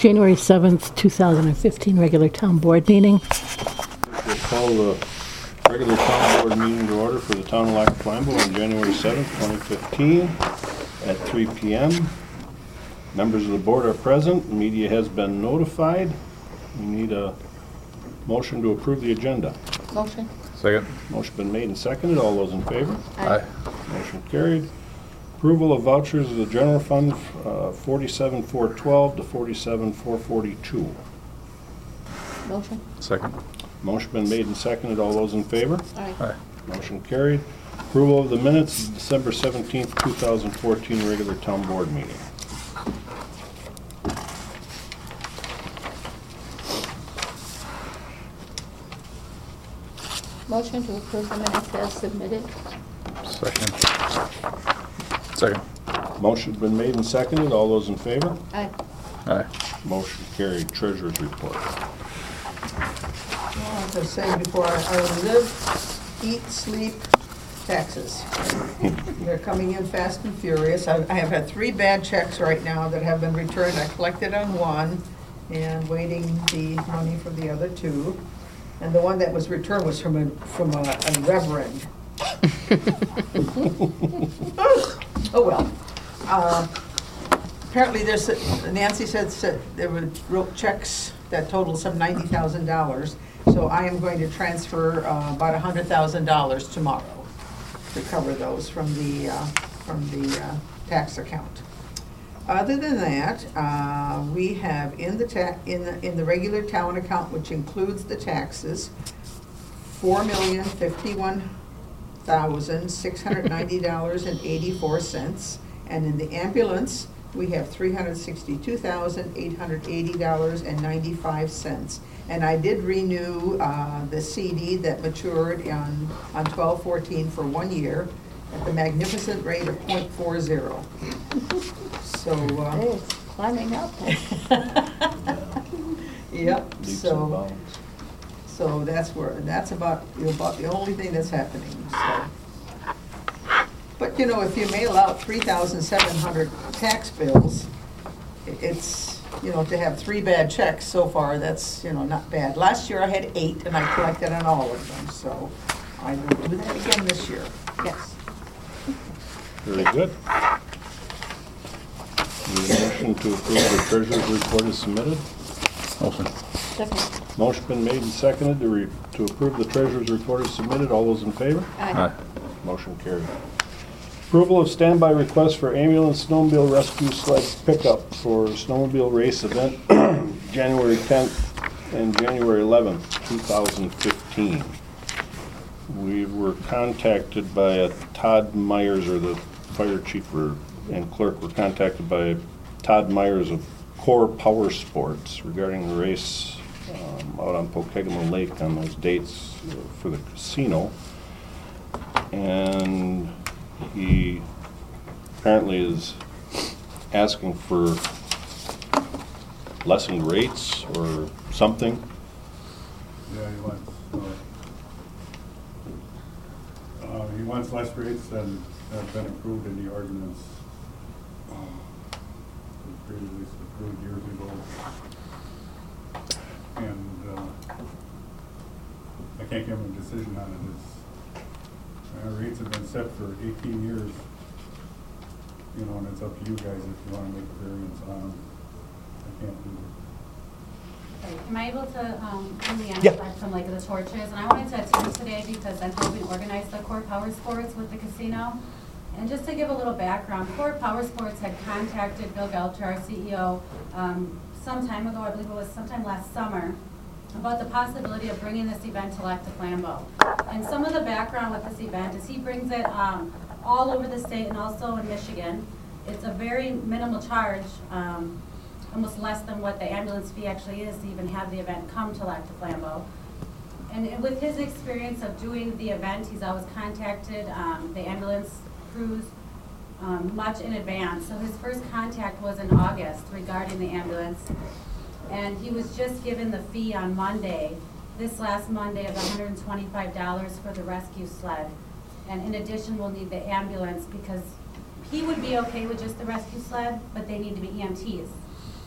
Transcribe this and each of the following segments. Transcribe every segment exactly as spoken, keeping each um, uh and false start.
January seventh, two thousand fifteen regular town board meeting. We'll call the regular town board meeting to order for the town of Lac La Flambeau on January seventh, twenty fifteen at three p m Members of the board are present. Media has been notified. We need a motion to approve the agenda. Motion. Second. Motion been made and seconded. All those in favor? Aye. Motion carried. Approval of vouchers of the general fund, uh, forty-seven four twelve to forty-seven four forty-two. Motion. Second. Motion been made and seconded. All those in favor? Aye. Aye. Motion carried. Approval of the minutes of December seventeenth, two thousand fourteen regular town board meeting. Motion to approve the minutes as submitted. Second. Second. Motion's been made and seconded. All those in favor? Aye. Aye. Motion carried. Treasurer's report. Well, as I was saying before, I I live, eat, sleep, taxes. They're coming in fast and furious. I I have had three bad checks right now that have been returned. I collected on one and waiting the money for the other two. And the one that was returned was from a, from a a reverend. Oh, well. Uh, Apparently, there's, Nancy said said there were wrote checks that totaled some ninety thousand dollars. So I am going to transfer uh, about one hundred thousand dollars tomorrow to cover those from the, uh, from the uh, tax account. Other than that, uh, we have in the ta in the in the regular town account, which includes the taxes, four million fifty-one thousand six hundred ninety dollars and eighty-four cents, and in the ambulance, we have three hundred sixty-two thousand eight hundred eighty dollars and ninety-five cents. And I did renew uh, the C D that matured on on twelve fourteen for one year at the magnificent rate of point four zero. So. Uh, Hey, it's climbing up. Leaps Yep. and So. bounds. So that's where, that's about, about the only thing that's happening, so. But, you know, if you mail out three thousand seven hundred tax bills, i- it's, you know, to have three bad checks so far, that's, you know, not bad. Last year I had eight and I collected on all of them, so I will do that again this year, yes. Very good. Need a motion to approve the treasurer's report is submitted. Motion. Second. Motion been made and seconded to re to approve the treasurer's report is submitted. All those in favor? Aye. Motion carried. Approval of standby request for ambulance snowmobile rescue sled pickup for snowmobile race event January tenth and January eleventh, two thousand fifteen. We were contacted by a Todd Myers, or the fire chief or, and clerk were contacted by Todd Myers of Core Power Sports regarding the race um, out on Pokegama Lake on those dates uh, for the casino. And he apparently is asking for lessened rates or something. Yeah, he wants, uh, uh, he wants less rates than have been approved in the ordinance, um, previously approved years ago. And, uh, I can't give him a decision on it. It's, our rates have been set for eighteen years, you know, and it's up to you guys if you wanna make a variance on them. I can't do it. Am I able to, um, I'm Leanne Yeah. Fleck from Lake of the Torches, and I wanted to attend today because I'm helping organize the Core Power Sports with the casino. And just to give a little background, Core Power Sports had contacted Bill Gelter, our C E O, um, some time ago, I believe it was sometime last summer, about the possibility of bringing this event to Lac La Flambeau. And some of the background with this event is he brings it um, all over the state and also in Michigan. It's a very minimal charge, um, almost less than what the ambulance fee actually is to even have the event come to Lac La Flambeau. And with his experience of doing the event, he's always contacted um, the ambulance crews um, much in advance. So his first contact was in August regarding the ambulance. And he was just given the fee on Monday, this last Monday, of one hundred twenty-five dollars for the rescue sled. And in addition, we'll need the ambulance because he would be okay with just the rescue sled, but they need to be E M Ts.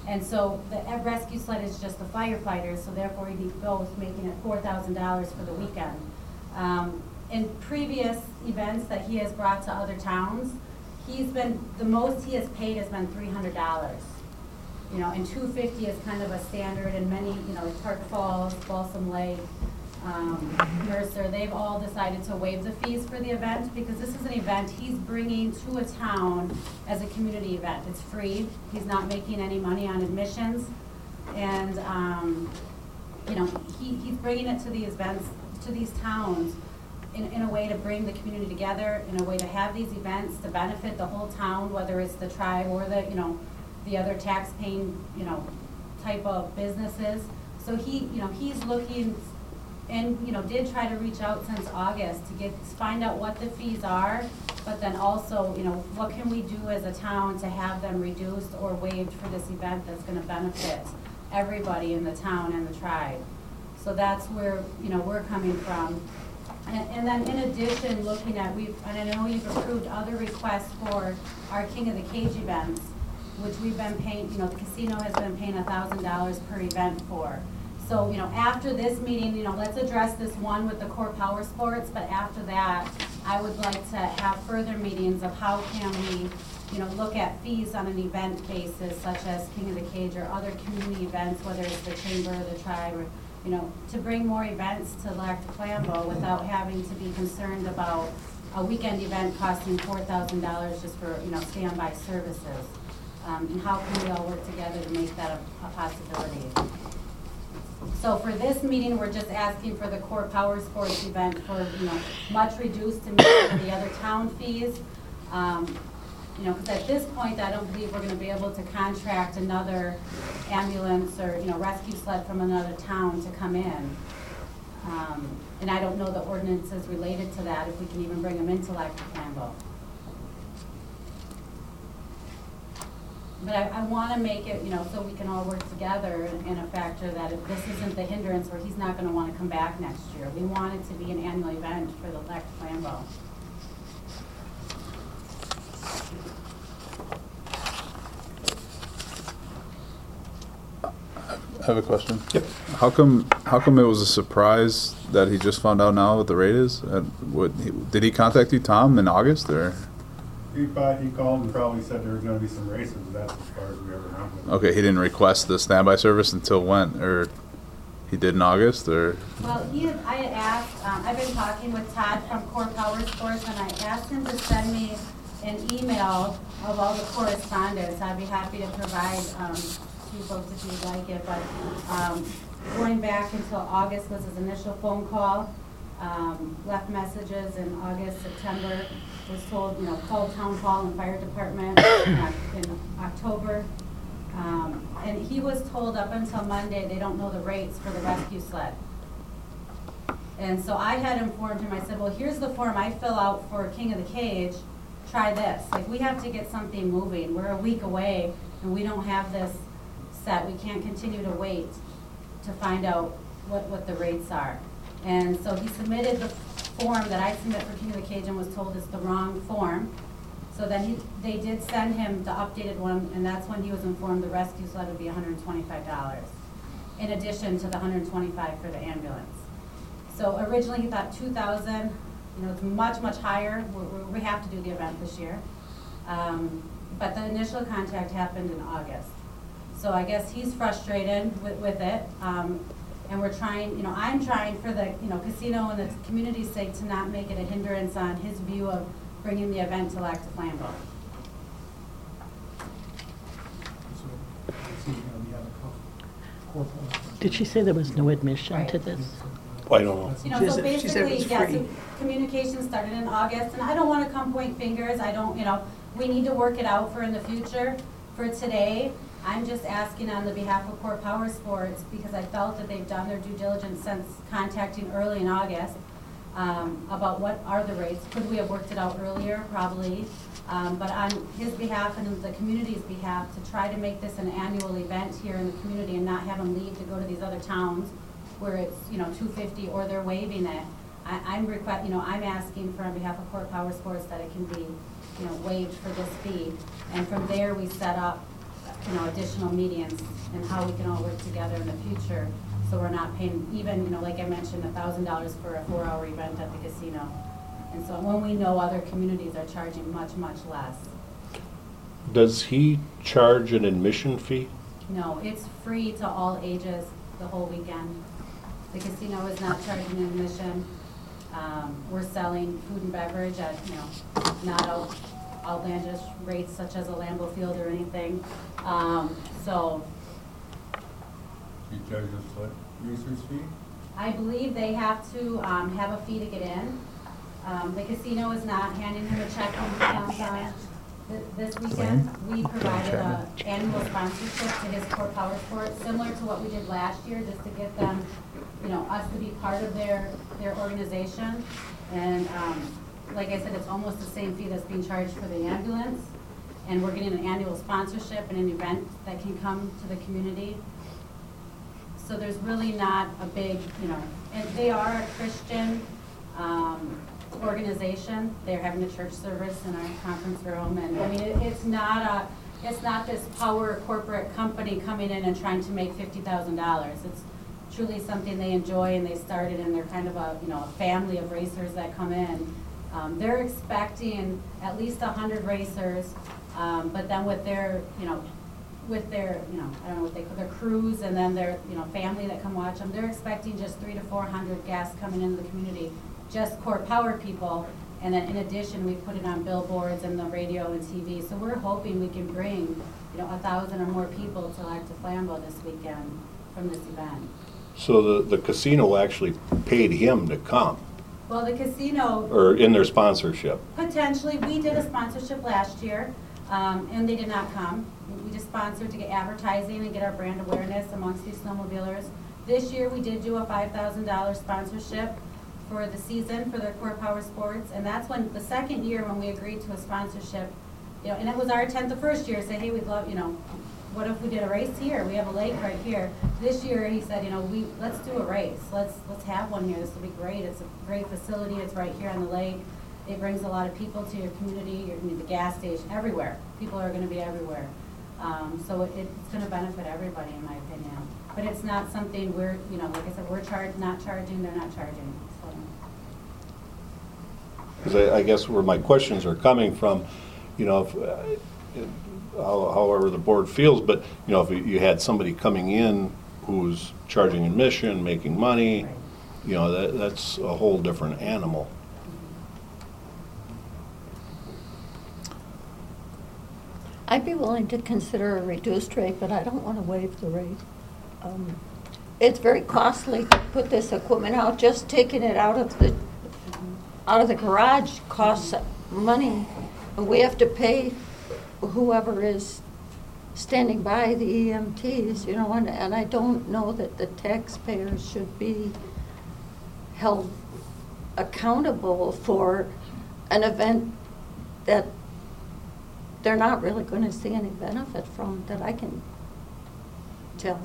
And so the rescue sled is just the firefighters, so therefore he'd be both making it four thousand dollars for the weekend. Um, in previous events that he has brought to other towns, he's been, the most he has paid has been three hundred dollars. You know, and two hundred fifty is kind of a standard, and many, you know, Turk Falls, Balsam Lake, um, Mercer, they've all decided to waive the fees for the event because this is an event he's bringing to a town as a community event. It's free. He's not making any money on admissions. And, um, you know, he, he's bringing it to these events, to these towns in, in a way to bring the community together, in a way to have these events to benefit the whole town, whether it's the tribe or the, you know, the other tax-paying, you know, type of businesses. So he, you know, he's looking and, you know, did try to reach out since August to get, find out what the fees are, but then also, you know, what can we do as a town to have them reduced or waived for this event that's gonna benefit everybody in the town and the tribe. So that's where, you know, we're coming from. And, and then in addition, looking at, we've, and I know you've approved other requests for our King of the Cage events, which we've been paying, you know, the casino has been paying a thousand dollars per event for. So, you know, after this meeting, you know, let's address this one with the core power sports, but after that, I would like to have further meetings of how can we, you know, look at fees on an event basis, such as King of the Cage or other community events, whether it's the chamber or the tribe, or, you know, to bring more events to Lac du Flambeau without having to be concerned about a weekend event costing four thousand dollars just for, you know, standby services. Um, and how can we all work together to make that a, a possibility? So for this meeting, we're just asking for the core power sports event for, you know, much reduced to meet the other town fees. Um, you know, because at this point, I don't believe we're going to be able to contract another ambulance or, you know, rescue sled from another town to come in. Um, and I don't know the ordinances related to that, if we can even bring them into Lac du Flambeau. But I, I want to make it, you know, so we can all work together in, in a factor that if this isn't the hindrance where he's not going to want to come back next year. We want it to be an annual event for the Lac du Flambeau. I have a question. Yep. How come, how come it was a surprise that he just found out now what the rate is? And what, he- did he contact you, Tom, in August, or? He, thought- he called and probably said there was gonna be some races, that's as far as we ever went with it. Okay, he didn't request the standby service until when, or he did in August, or? Well, he had, I had asked, um, I've been talking with Todd from Core Power Sports, and I asked him to send me an email of all the correspondence. I'd be happy to provide, um, to you folks if you'd like it, but, um, going back until August was his initial phone call, um, left messages in August, September, was told, you know, called town hall and fire department uh, in October. Um, and he was told up until Monday, they don't know the rates for the rescue sled. And so I had informed him, I said, well, here's the form I fill out for King of the Cage, try this. Like, we have to get something moving. We're a week away and we don't have this set. We can't continue to wait to find out what, what the rates are. And so he submitted the form that I submit for King of the Cage and was told it's the wrong form. So then he, they did send him the updated one, and that's when he was informed the rescue sled would be one hundred twenty-five dollars, in addition to the one hundred twenty-five dollars for the ambulance. So originally he thought two thousand dollars, you know, it's much, much higher. We're, we have to do the event this year. Um, but the initial contact happened in August. So I guess he's frustrated with, with it. Um, And we're trying, you know, I'm trying for the, you know, casino and the community's sake to not make it a hindrance on his view of bringing the event to Lac du Flambeau. Did she say there was no admission to this? I don't know. You know, She so said- she said it basically, was yeah, free. so communication started in August, and I don't wanna come point fingers, I don't, you know, we need to work it out for in the future. For today, I'm just asking on the behalf of Core Power Sports, because I felt that they've done their due diligence since contacting early in August, um, about what are the rates. Could we have worked it out earlier? Probably. Um, but on his behalf and the community's behalf, to try to make this an annual event here in the community and not have him leave to go to these other towns where it's, you know, two fifty or they're waiving it. I, I'm request, you know, I'm asking for on behalf of Core Power Sports that it can be, you know, waived for this fee. And from there, we set up you know, additional meetings and how we can all work together in the future. So we're not paying even, you know, like I mentioned, a thousand dollars for a four-hour event at the casino. And so when we know other communities are charging much, much less. Does he charge an admission fee? No, it's free to all ages the whole weekend. The casino is not charging admission. Um, we're selling food and beverage at, you know, not out- outlandish rates such as a Lambeau Field or anything. Um, so He charges what, user's fee? I believe they have to um, have a fee to get in. Um, The casino is not handing him a check when he comes on th- this weekend. We provided an annual sponsorship to his Core Power Sports, similar to what we did last year, just to get them, you know, us to be part of their, their organization. And um, like I said, it's almost the same fee that's being charged for the ambulance. And we're getting an annual sponsorship and an event that can come to the community. So there's really not a big, you know, and they are a Christian um, organization. They're having a church service in our conference room, and I mean, it, it's not a, it's not this power corporate company coming in and trying to make fifty thousand dollars. It's truly something they enjoy, and they started, and they're kind of a, you know, a family of racers that come in. Um, they're expecting at least a hundred racers, um, but then with their, you know, with their, you know, I don't know what they call their crews, and then their, you know, family that come watch them, they're expecting just three to four hundred guests coming into the community, just Core Power people, and then in addition, we put it on billboards and the radio and T V. So we're hoping we can bring, you know, a thousand or more people to Lac de Flambeau this weekend from this event. So the, the casino actually paid him to come, Well, the casino, or in their sponsorship? potentially, we did a sponsorship last year, um, and they did not come. We just sponsored to get advertising and get our brand awareness amongst these snowmobilers. This year, we did do a five thousand dollar sponsorship for the season for their Core Power Sports, and that's when, the second year when we agreed to a sponsorship, you know, and it was our intent the first year, say, hey, we'd love, you know, what if we did a race here? We have a lake right here. This year, he said, you know, we, let's do a race. Let's, let's have one here. This will be great. It's a great facility. It's right here on the lake. It brings a lot of people to your community, your, the gas station, everywhere. People are gonna be everywhere. Um, so it, it's gonna benefit everybody, in my opinion. But it's not something we're, you know, like I said, we're charged, not charging, they're not charging, so. Because I, I guess where my questions are coming from, you know, if, uh, how- however the board feels, but, you know, if you had somebody coming in who's charging admission, making money, Right. you know, that, that's a whole different animal. I'd be willing to consider a reduced rate, but I don't want to waive the rate. Um, It's very costly to put this equipment out. Just taking it out of the, out of the garage costs money. We have to pay whoever is standing by the E M Ts, you know, and, and I don't know that the taxpayers should be held accountable for an event that they're not really going to see any benefit from, that I can tell.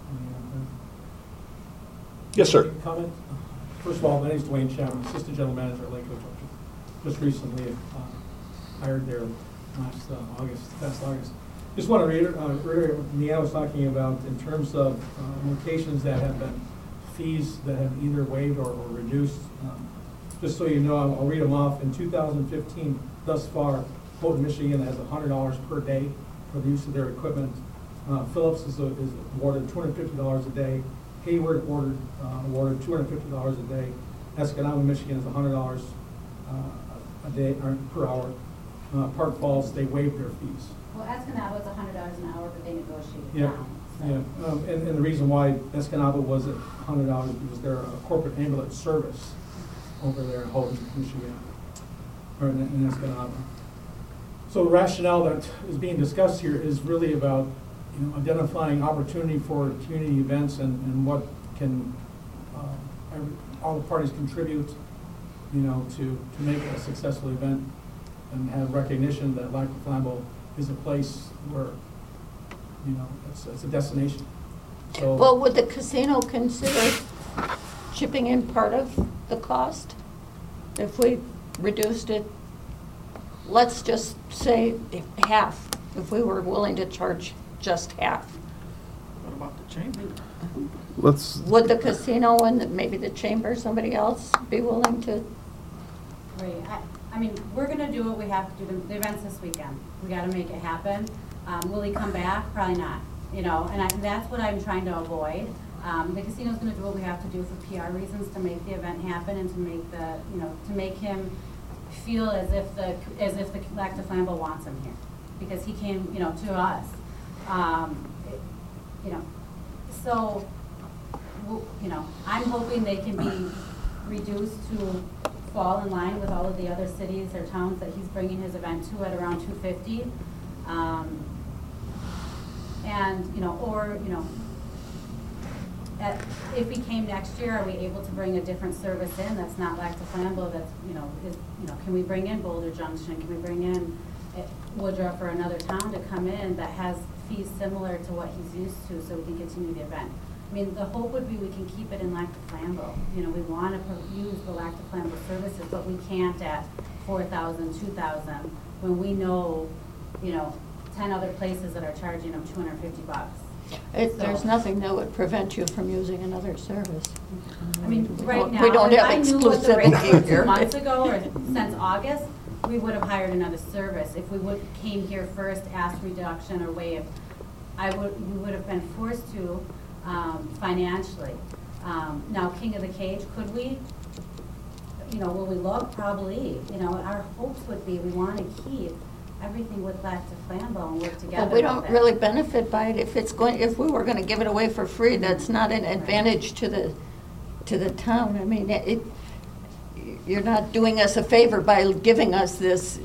Yes, sir. Comment? First of all, my name is Dwayne Chapman, Assistant General Manager at Lakewood Junction. Just recently uh, hired there last uh, August, last August. Just want to reiterate uh, reiterate what Leanne was talking about in terms of uh, locations that have been, fees that have either waived or, or reduced. Um, Just so you know, I'll, I'll read them off. In two thousand fifteen, thus far, Houghton, Michigan has one hundred dollars per day for the use of their equipment. Uh, Phillips is, a, is awarded two hundred fifty dollars a day. Hayward ordered, uh, awarded two hundred fifty dollars a day. Escanaba, Michigan is one hundred dollars uh, a day, or per hour. Uh, Park Falls, they waived their fees. Well, Escanaba was a hundred dollars an hour, but they negotiated Yeah, down. so. yeah. Um, and, and the reason why Escanaba was at one hundred dollars because they're a corporate ambulance service over there in Houghton, Michigan, or in, in Escanaba. So the rationale that is being discussed here is really about, you know, identifying opportunity for community events and, and what can uh, every, all the parties contribute, you know, to, to make it a successful event and have recognition that Lac de Flambeau is a place where, you know, it's, it's a destination. So, Well, would the casino consider chipping in part of the cost? If we reduced it, let's just say if half, if we were willing to charge just half. What about the chamber? Let's, Would the casino and the- maybe the chamber, somebody else be willing to? Right, I, I mean, we're gonna do what we have to do, the, the event's this weekend, we gotta make it happen. Um, will he come back? Probably not, you know, and I, and that's what I'm trying to avoid. Um, the casino's gonna do what we have to do for P R reasons to make the event happen and to make the, you know, to make him feel as if the, as if the Lac du Flambeau wants him here, because he came, you know, to us. Um, it- you know, so, w- you know, I'm hoping they can be reduced to fall in line with all of the other cities or towns that he's bringing his event to at around two fifty. Um, and, you know, or, you know, at, if he came next year, are we able to bring a different service in that's not Lac du Flambeau, that's, you know, is, you know, can we bring in Boulder Junction, can we bring in eh, Woodruff or another town to come in that has fees similar to what he's used to so we can continue the event? I mean, the hope would be we can keep it in Lac du Flambeau. You know, we want to use the Lac du Flambeau services, but we can't at four thousand, two thousand, when we know, you know, ten other places that are charging them two hundred fifty bucks. It, there's So- nothing that would prevent you from using another service. I mean, We right don't- now, we don't if have I knew what the rates exclusivity were here. two months ago or since August, we would have hired another service. If we would, came here first, asked reduction or waived, I would, we would have been forced to, um, financially. Um, now, King of the Cage, could we? You know, will we look? Probably. You know, our hopes would be, we want to keep everything with Lac du Flambeau and work together But we with don't it. really benefit by it if it's going, if we were gonna give it away for free, that's not an advantage to the, to the town. I mean, it, you're not doing us a favor by giving us this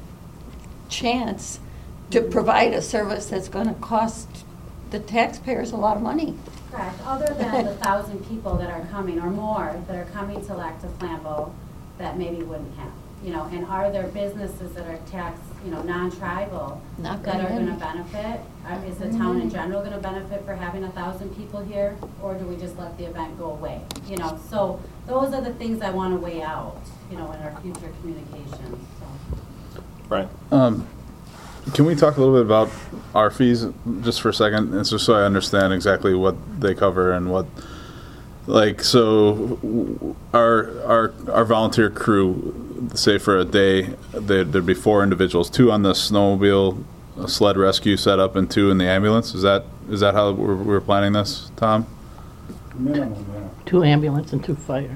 chance to provide a service that's gonna cost the taxpayers a lot of money. Correct, other than the thousand people that are coming, or more, that are coming to Lac du Flambeau that maybe wouldn't have, you know, and are there businesses that are taxed, you know, non-tribal, Not that are very gonna many. benefit? Uh, Is the very town in many. general gonna benefit for having a thousand people here, or do we just let the event go away? You know, so those are the things I wanna weigh out, you know, in our future communications, so. Right. um, can we talk a little bit about our fees just for a second? It's just so I understand exactly what they cover and what, like, so w- our, our, our volunteer crew, say for a day, there- there'd be four individuals, two on the snowmobile uh, sled rescue setup and two in the ambulance. Is that, is that how we're, we're planning this, Tom? Minimum, yeah. Two ambulance and two fire.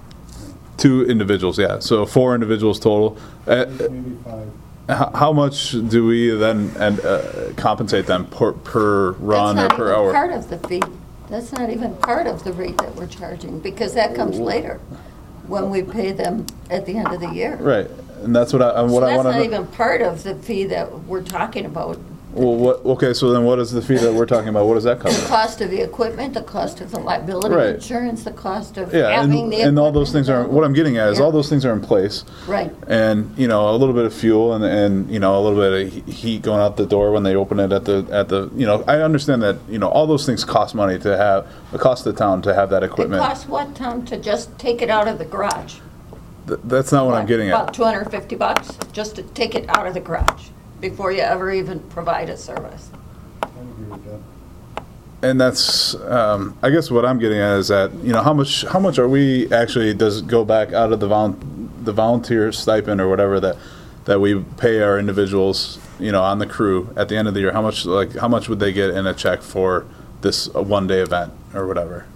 Two individuals, yeah. So four individuals total. Uh, Maybe five. How, how much do we then and uh, compensate them per, per run or That's per not even hour? part of the fee. That's not even part of the rate that we're charging, because that comes later, when we pay them at the end of the year. Right, and that's what I what So I that's want not to. even part of the fee that we're talking about. Well, what? Okay, so then what is the fee that we're talking about? What does that The cover? cost of the equipment, the cost of the liability Right. insurance, the cost of Yeah, having and, the and all those equipment things are. What I'm getting at is Yeah. all those things are in place, Right. and you know a little bit of fuel and and you know a little bit of he- heat going out the door when they open it at the at the you know I understand that you know all those things cost money to have. It costs the town to have that It equipment. costs what, Tom, to just take it out of the garage? Th- that's not what I'm getting About at. two hundred fifty bucks, just to take it out of the garage, before you ever even provide a service. I agree with that. And that's, um, I guess what I'm getting at is that, you know, how much, how much are we actually, does it go back out of the vol, the volunteer stipend or whatever that, that we pay our individuals, you know, on the crew at the end of the year? How much, like, how much would they get in a check for this uh, one-day event or whatever?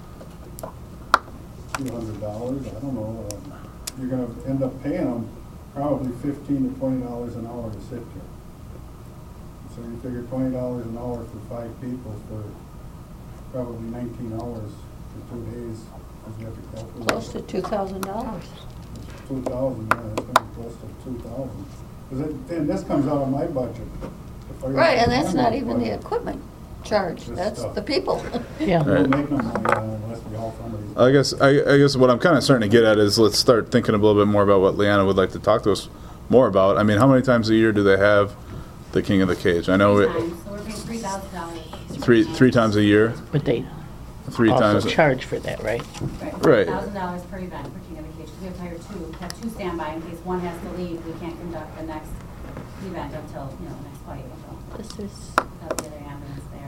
Two hundred dollars, I don't know. uh, You're gonna end up paying them probably fifteen to twenty dollars an hour to sit here. So you figure twenty dollars an hour for five people for probably nineteen hours for two days. Is what you calculate. Close to two thousand dollars. Two thousand, yeah, it's gonna be close to two thousand. Cause it, then this comes out of my budget. the fire Right, and that's not department even the budget. equipment charge, Just that's stuff. the people. Yeah. We'll Right. make no money on it unless we haul somebody's. I guess, I, I guess what I'm kind of starting to get at is let's start thinking a little bit more about what Leanna would like to talk to us more about. I mean, how many times a year do they have the King of the Cage? I know Three it, times, so we're paying three thousand dollars. three, three times a year, But they three times. also charge for that, right? Right. Thousand dollars per event for King of the Cage. We have to hire two, have two standby in case one has to leave. We can't conduct the next event until, you know, next fight. So This is, that's the other ambulance thing.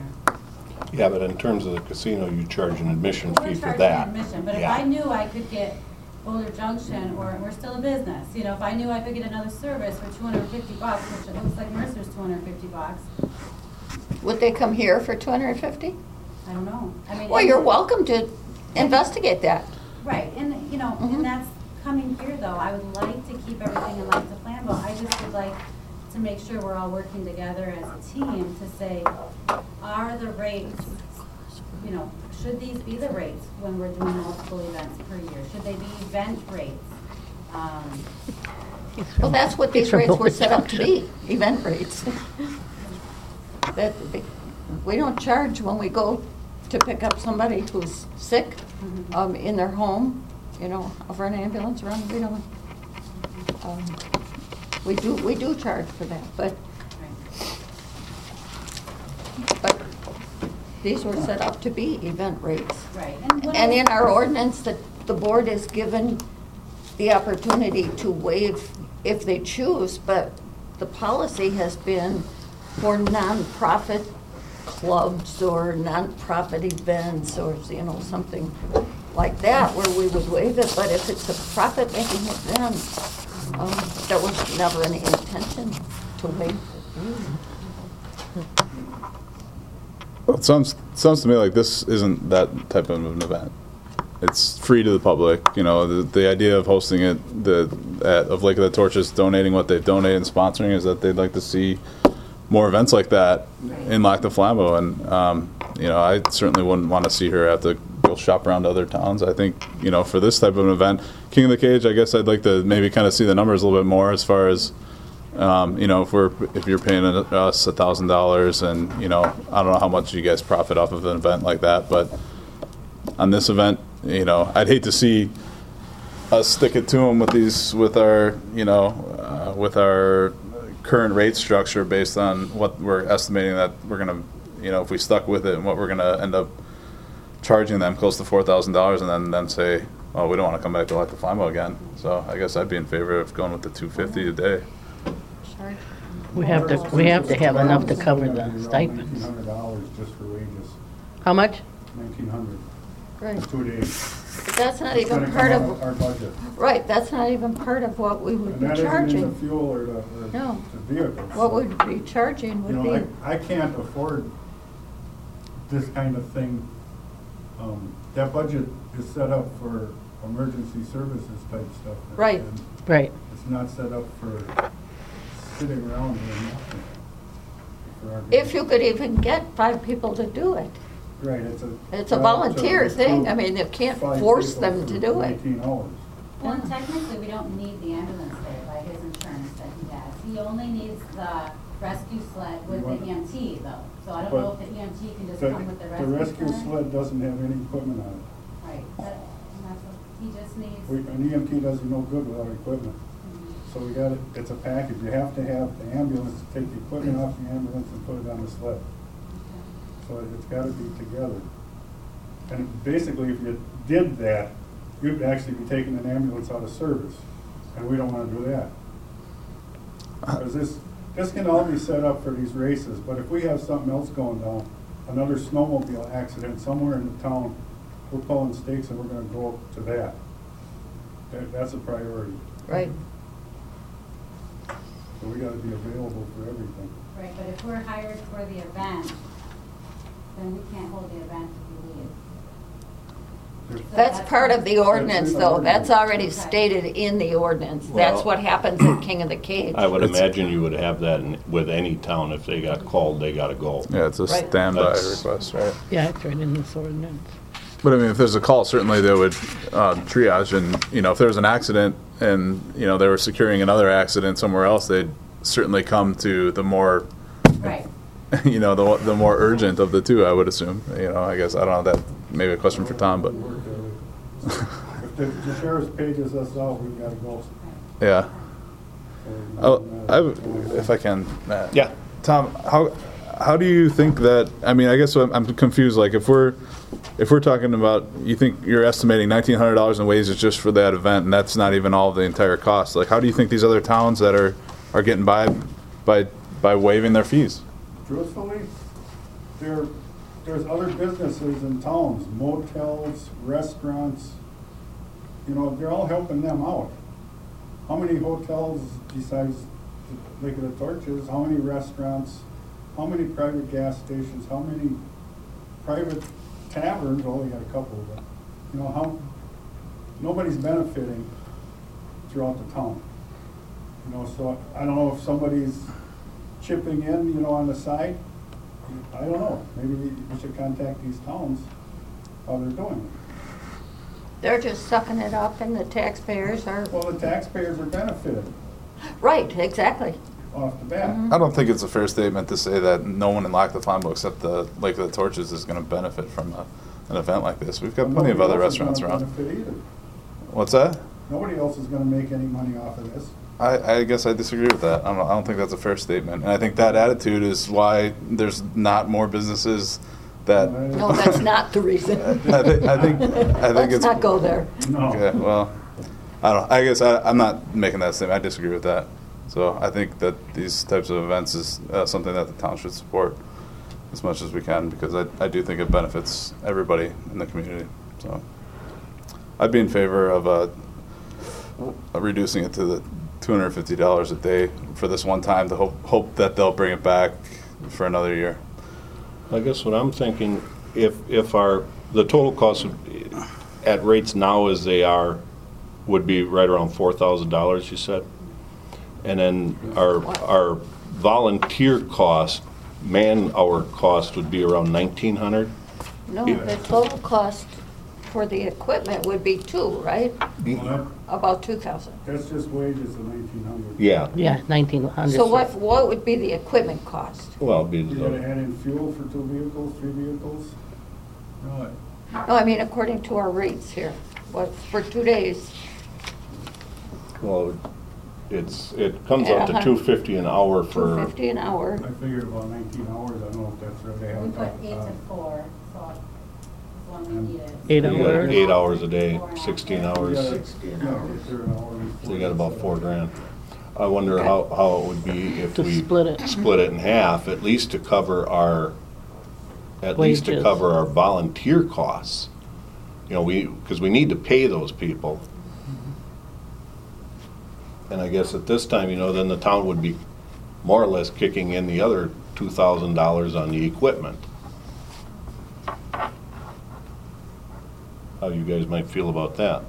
Yeah, but in terms of the casino, you charge an admission We're fee for charging that. admission, but if Yeah. I knew I could get Boulder Junction, or we're still a business, you know, if I knew I could get another service for two hundred and fifty bucks, which it looks like Mercer's two hundred and fifty bucks, Would they come here for two hundred fifty? I don't know. I mean, Well, and- you're welcome to investigate that. Right, and, you know, Mhm. and that's coming here, though, I would like to keep everything in line to plan, but I just would like to make sure we're all working together as a team to say, are the rates, you know, should these be the rates when we're doing multiple events per year? Should they be event rates? Um, Well, that's what these It's from rates were Boulder set up to Junction. be, event rates. That, we don't charge when we go to pick up somebody who's sick, um, in their home, you know, for an ambulance run, we don't. um, We do, we do charge for that, but, but these were set up to be event rates. Right. And what And I- in our ordinance, that the board is given the opportunity to waive if they choose, but the policy has been for nonprofit clubs or nonprofit events or, you know, something like that where we would waive it, but if it's a profit-making event, um, there was never any intention to waive it. Well, it sounds sounds to me like this isn't that type of an event. It's free to the public. You know, the, the idea of hosting it, the at, of Lake of the Torches donating what they've donated and sponsoring is that they'd like to see more events like that in Lac du Flambeau. And um, you know, I certainly wouldn't want to see her have to go shop around to other towns. I think, you know, for this type of an event, King of the Cage, I guess I'd like to maybe kind of see the numbers a little bit more as far as. Um, you know, if we're if you're paying us a thousand dollars, and you know, I don't know how much you guys profit off of an event like that, but on this event, you know, I'd hate to see us stick it to them with these with our you know uh, with our current rate structure based on what we're estimating that we're gonna you know if we stuck with it and what we're gonna end up charging them close to four thousand dollars, and then then say, oh, we don't want to come back to Lac du Flambeau again. So I guess I'd be in favor of going with the two fifty a day. We have to, we have to have enough to cover the Nineteen stipends. hundred dollars just for wages, How much? nineteen hundred, Right. two days. But that's not It's even gonna part come out of, our budget. right, that's not even part of what we would And be that isn't in the charging. fuel or the, or No. the vehicles. What we'd be charging You would know, be, I, I can't afford this kind of thing. Um, that budget is set up for emergency services type stuff. Right. And Right. it's not set up for sitting around doing nothing. for our- if you could even get five people to do it. Right, it's a. It's a job to volunteer thing. I recruit mean, you can't five force people them to for do it. Eighteen hours. Well, and technically, we don't need the ambulance there by his insurance that he has. He only needs the rescue sled with the E M T though. So I don't know if the E M T can just The, come with the the rescue rescue sled doesn't have any equipment on it. Right, that, and that's what, he just needs. We, an E M T doesn't no good without equipment. So we got it, it's a package. You have to have the ambulance to take the equipment off the ambulance and put it on the sled. So it's gotta be together. And basically, if you did that, you'd actually be taking an ambulance out of service. And we don't wanna do that. Because this, this can all be set up for these races, but if we have something else going down, another snowmobile accident somewhere in the town, we're pulling stakes and we're gonna go to that. That, that's a priority. Right. So we gotta be available for everything. Right, but if we're hired for the event, then we can't hold the event if we leave. So That's part of the ordinance, in the though. That's ordinance. already Okay. stated in the ordinance. That's Well- what happens at King of the Cage. I would It's- imagine you would have that in, with any town. If they got called, they gotta go. Yeah, it's a Right. standby That's- request, right? Yeah, it's right in this ordinance. But I mean, if there's a call, certainly they would uh, triage, and you know, if there was an accident and you know they were securing another accident somewhere else, they'd certainly come to the more, Right. you know, the the more urgent of the two. I would assume. You know, I guess I don't know that maybe a question for Tom, but If the, the sheriff's pages us out, we've gotta go. yeah. So, Oh, I, if I can, Matt. Yeah. Tom, how how do you think that? I mean, I guess I'm, I'm confused. Like, if we're if we're talking about, you think you're estimating nineteen hundred dollars in wages just for that event, and that's not even all of the entire cost. Like, how do you think these other towns that are are getting by by by waiving their fees? Truthfully, they're there's other businesses in towns, motels, restaurants, you know, they're all helping them out. How many hotels besides the Lake of the Torches, how many restaurants, how many private gas stations, how many private taverns, oh, we got a couple, but, you know, how, nobody's benefiting throughout the town. You know, so I don't know if somebody's chipping in, you know, on the side. I don't know, maybe we we should contact these towns, how they're doing. They're just sucking it up and the taxpayers are, Well, the taxpayers are benefited right, exactly. off the bat. I don't think it's a fair statement to say that no one in Lac La Flambeau except the Lake of the Torches is going to benefit from a, an event like this. We've got plenty of other Nobody else is restaurants gonna around. benefit either. What's that? Nobody else is gonna make any money off of this. I, I guess I disagree with that. I don't, I don't think that's a fair statement. And I think that attitude is why there's not more businesses that. No, that's not the reason. I think, I think, I think Let's it's. not go there. No. Okay, well, I don't, I guess I, I'm not making that statement. I disagree with that. So I think that these types of events is uh, something that the town should support as much as we can, because I, I do think it benefits everybody in the community. So I'd be in favor of uh, reducing it to the two hundred fifty dollars a day for this one time to hope, hope that they'll bring it back for another year. I guess what I'm thinking, if, if our, the total cost would be- at rates now as they are, would be right around four thousand dollars, you said? And then our, our volunteer cost, man-hour cost would be around nineteen hundred? No, the total cost for the equipment would be two, right? Well, that- About two thousand. That's just wages of nineteen hundred. Yeah. Yeah, nineteen hundred. So what, what would be the equipment cost? Well, it'd be, You gotta add in fuel for two vehicles, three vehicles? Right. No, I mean, according to our rates here, what, for two days, well, it's, it comes At out a to hun- two fifty an hour two for, fifty an hour. I figured about nineteen hours, I don't know if that's really how We it's put off the eight to top. four, so it's when we need it. Eight you got hours. eight hours a day, sixteen hours. Yeah, yeah, if they're an hour and So you got about four forty. grand. I wonder Okay. how, how it would be if To we split it. split it in half, at least to cover our, at least to Wages. cover our volunteer costs. You know, we, because we need to pay those people. And I guess at this time, you know, then the town would be more or less kicking in the other two thousand dollars on the equipment. How you guys might feel about that?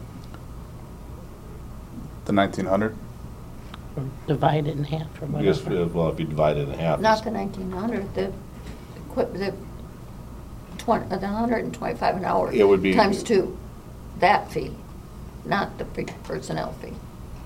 The nineteen hundred? Or divide it in half or I guess, whatever. uh, well, if you divide it in half. Not the nineteen hundred, the equip, the twenty, the hundred and twenty-five an hour. It would be- Times two, that fee, not the pe- personnel fee.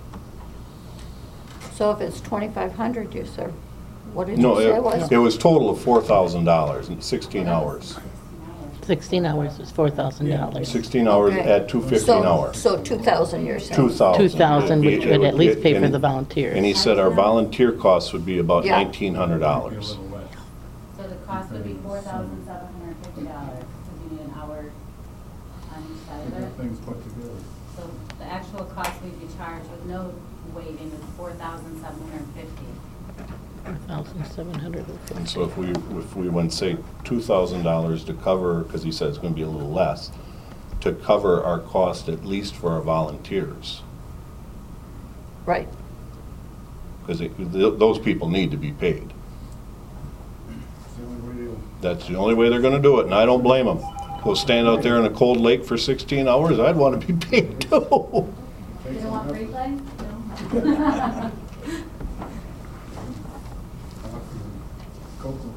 So if it's twenty-five hundred, you said, what did you No, say it it, was? it was total of four thousand dollars and sixteen hours. Sixteen hours is four thousand dollars. Sixteen hours Okay. at two fifty So- an hour. So two thousand, you're saying? Two thousand. Two thousand, which would at least pay for And- the volunteers. And he said our volunteer costs would be about Yeah. nineteen hundred Be a dollars. little less. So the cost would be four thousand seven hundred and fifty dollars, because you need an hour on each side To of get it. things put together. So the actual cost we'd be charged with no waiving is four thousand seven hundred and fifty. Four thousand seven hundred and And fifty. so if we, if we went, say, two thousand dollars to cover, because he said it's gonna be a little less, to cover our cost at least for our volunteers. Right. Because those people need to be paid. It's the only way to. That's the only way they're gonna do it, and I don't blame them. Go stand out there in a cold lake for sixteen hours, I'd wanna be paid too. You don't want free play? No? Cocoa.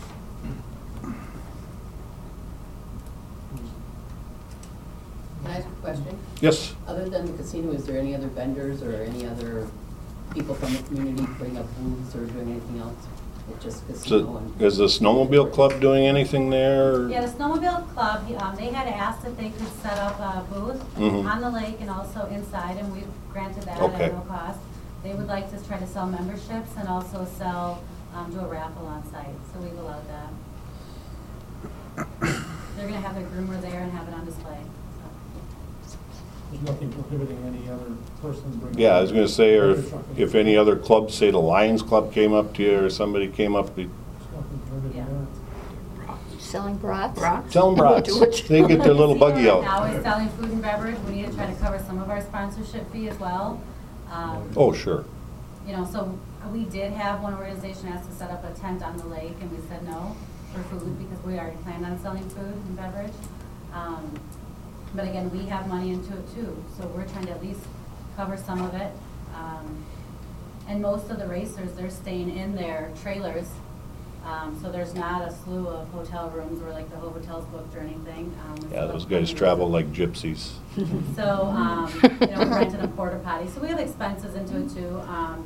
Can I ask a question? Yes, Other than the casino, is there any other vendors or any other people from the community putting up booths or doing anything else? It's just casino so and... is the snowmobile club doing anything there? Yeah, the Snowmobile Club, he- um, they had asked if they could set up a booth Mhm. on the lake and also inside, and we granted that Okay. at no cost. They would like to try to sell memberships and also sell, um, do a raffle on site, so we've allowed that. They're gonna have their groomer there and have it on display, so. There's nothing prohibiting any other person bringing. Yeah, I was gonna say, or Liquor if, truck. if any other clubs, say the Lions Club came up to you, or somebody came up, to- There's nothing prohibiting Yeah. that. Selling brats? Brats? Tell them brats. They get their little buggy Casino out. Now is selling food and beverage. We need to try to cover some of our sponsorship fee as well. Um, Oh, sure. You know, so we did have one organization ask to set up a tent on the lake, and we said no for food because we already planned on selling food and beverage. Um, But again, we have money into it too, so we're trying to at least cover some of it. Um, And most of the racers, they're staying in their trailers, um, so there's not a slew of hotel rooms where like the whole hotel's booked or anything. Um, it's Yeah, about those guys twenty travel like gypsies. So, um, you know, we're renting a porta potty, so we have expenses into it too. Um,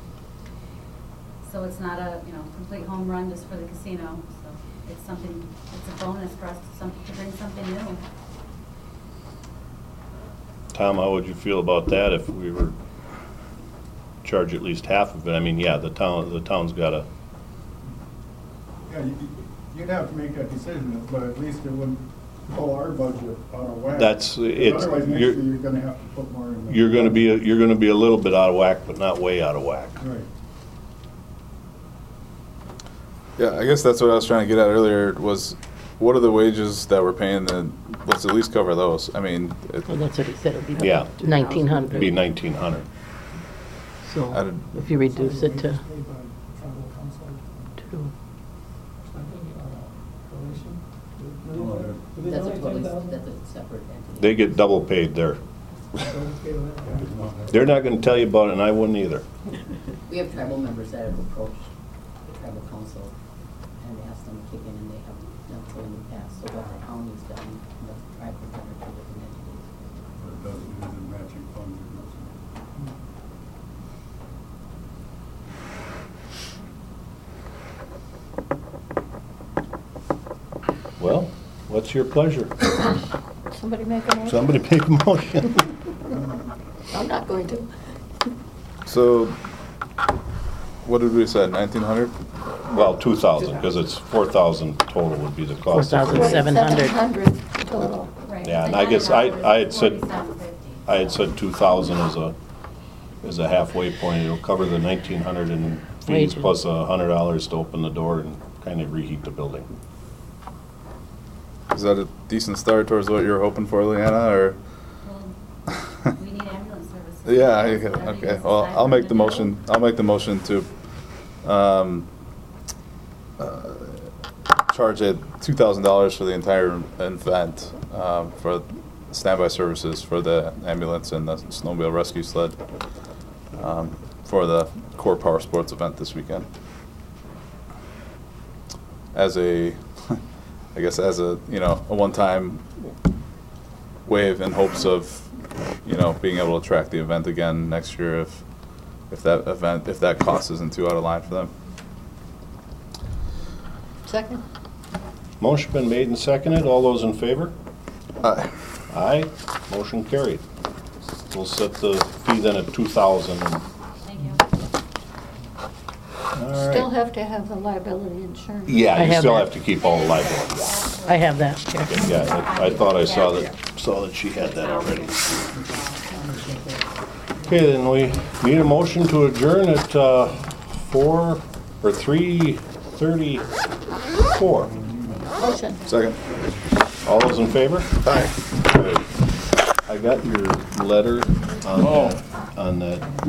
So it's not a, you know, complete home run just for the casino, so it's something, it's a bonus for us to some, to bring something new. Tom, how would you feel about that if we were charge at least half of it? I mean, yeah, the town, the town's gotta, Yeah, you- you'd have to make that decision, but at least it wouldn't pull our budget out of whack. That's- it's- Otherwise, next you're- year, you're gonna have to put more in. the- you're gonna be, you're gonna be a little bit out of whack, but not way out of whack. Right. Yeah, I guess that's what I was trying to get at earlier, was what are the wages that we're paying, then let's at least cover those. I mean, it- Well, that's what he said, it'd be Yeah. nineteen It'd be hundred. nineteen hundred. I So didn't- if you reduce it to Wages paid by tribal council, two, spending, uh, donation. No, Do they That's a donate totally, ten thousand? that's a separate entity. They get double paid there. Don't pay that. They're not gonna tell you about it, and I wouldn't either. We have tribal members that have approached the tribal council and asked them to kick in, and they have done so in the past. So what the county's done, and what the tribal done are two different entities. But it doesn't, it isn't matching funds or nothing. Well, what's your pleasure? Somebody make a motion? Somebody make a motion. I'm not going to. so, what did we say, nineteen hundred? Well, two thousand, because it's four thousand total would be the cost. of it. four thousand seven hundred. seven hundred total. Right. Yeah, and The I guess I- $9 I had said- forty-seven fifty. I had said two thousand as a, as a halfway point. It'll cover the nineteen hundred in fees Wages. plus a hundred dollars to open the door and kind of reheat the building. Is that a decent start towards what you were hoping for, Leanna, or? Well, we need ambulance services. Yeah, I- Whatever you okay, decide well, I'll make to the do. motion, I'll make the motion to, um, uh, charge it two thousand dollars for the entire event, um, for standby services for the ambulance and the snowmobile rescue sled, um, for the Core Power Sports event this weekend. As a, I guess as a, you know, a one-time wave in hopes of, you know, being able to track the event again next year if, if that event, if that cost isn't too out of line for them. Second? Motion been made and seconded. All those in favor? Aye. Aye. Motion carried. We'll set the fee then at two thousand. Thank you. All Still right. have to have the liability insurance. Yeah, I you have still that. have to keep all the liability. I have that here. Yeah, I I thought I saw that, saw that she had that already. Okay, then we need a motion to adjourn at uh, four, or three thirty-four. Motion. Second. All those in favor? Aye. I got your letter on that, on that